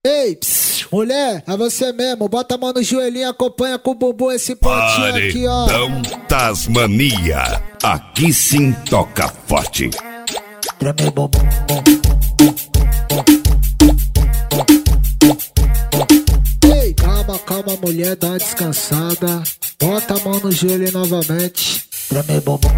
Ei, mulher, é você mesmo, bota a mão no joelhinho, acompanha com o bumbum esse pontinho aqui, ó. Paredão Tasmania, aqui sim toca forte. Treme bumbum. Ei, calma, calma, mulher, dá uma descansada. Bota a mão no joelho novamente. Treme bumbum.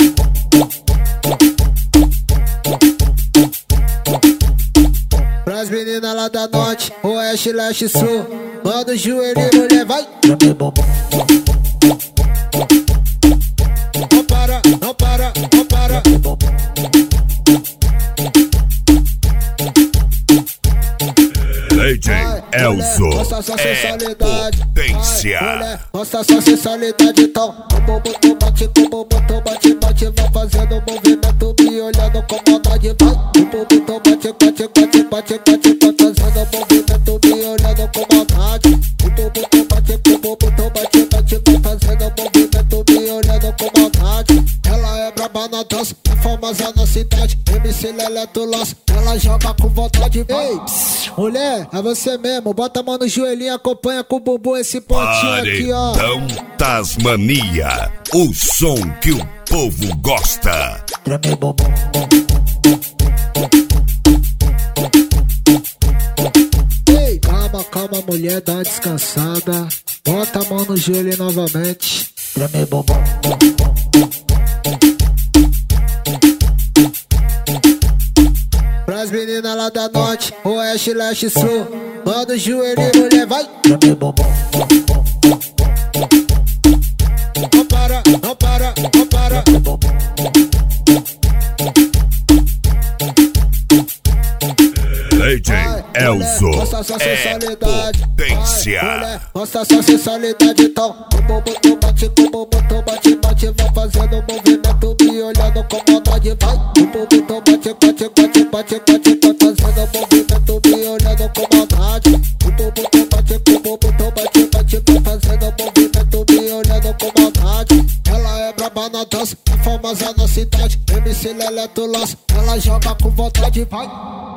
Pras meninas lá da norte, oeste, leste, sul. Manda o joelho, mulher, vai. Treme bumbum. Não para, não para, não para. DJ Elzo é potência. Mostra sua sensualidade, então. O bumbum tu bate, o bumbum tu bate, bate. Vai fazendo um movimento, me olhando com maldade, vai. O bumbum tu bate, bate, bate, bate, bate. Vai fazendo um movimento, me olhando com maldade. O bumbum tu bate, o bumbum tu bate, bate. Vai fazendo um movimento, me olhando com maldade. Ela é braba na dança, é famosa na cidade. MC Lelé do Laço, ela joga com vontade, vai. Ei, mulher, é você mesmo, bota a mão no joelhinho, acompanha com o bumbum esse pontinho aqui, ó. Paredão Tasmania, o som que o povo gosta. Treme bumbum. Ei, calma, calma, mulher, dá uma descansada. Bota a mão no joelho novamente. Treme bumbum. Pras meninas lá da norte, oeste, leste, sul. Manda o joelho, mulher, vai. Treme bumbum. Não para, não para, não para. DJ Elzo Mostra sua é sensualidade. potência. Mostra sua sensualidade, então. O bumbum tu bate, o bumbum tu bate, bate. Vai fazendo um movimento, me olhando com maldade, vai. O bumbum tu bate, bate, bate, bate, bate. Vai fazendo um movimento, me olhando com maldade. O bumbum tu bate, o bumbum tu bate, bate. Vai fazendo um movimento, me olhando com maldade. Ela é braba na dança, é famosa na cidade. MC Lelé do Laço, ela joga com vontade, vai.